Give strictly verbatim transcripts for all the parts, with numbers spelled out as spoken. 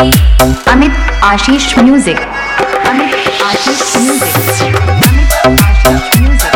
Amit Ashish music, Amit Ashish music, Amit Ashish music,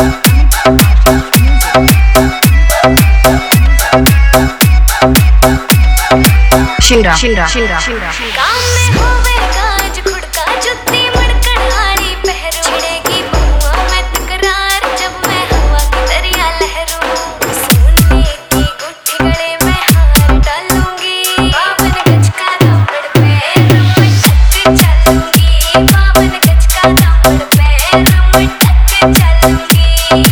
शिरा शिरा शिरा शिरा काम में होवे काज खुड़का जुत्ती मड़कड़ हारी पहरो छिड़ेगी बुआ मैं तकरार जब मैं हवा की दरिया लहरूं सोने की गुट्ठी गले में हार डालूंगी बावन गज का दामड़ पे रमट चलूंगी बावन गज का दामड़ पे रमट चलूंगी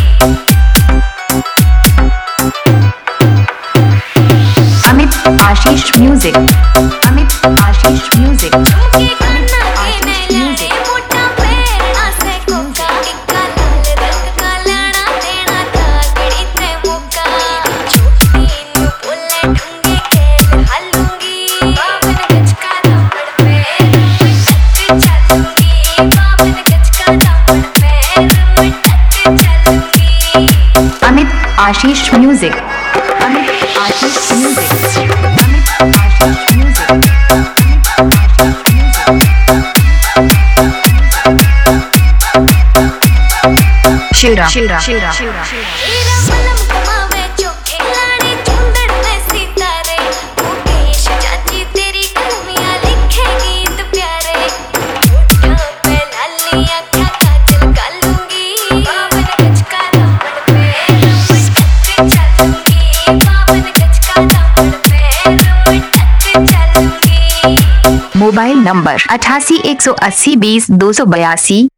अमित आशीष म्यूजिक, अमित आशीष म्यूजिक, झुमके काना के नैलाने मोटा पैरना से कोका टिक्का लाल रंग का लाना देना था गड़ी ते मौका छोटी नु बोले ढंगे खेल हालूंगी बावन गज का दामड़ पे रमट चलूंगी बावन गज का दामड़ पे रमट चलूंगी Amit Ashish music, Amit Ashish music, Amit Ashish music, Amit Ashish music, शिरा शिरा शिरा शिरा तेरा मलम कमावे चोखे लाड़ी चुंदड़ में सितारे मुकेश चाची तेरी कलमियां लिखे गीत प्यारे होठों पे लाली आँखें काजल गालूंगी बावन गज का दामड़ पे रमट चलूंगी बावन गज का दामड़ पे रमट चलूंगी मोबाइल नंबर अठासी एक सौ अस्सी बीस दो सौ बयासी।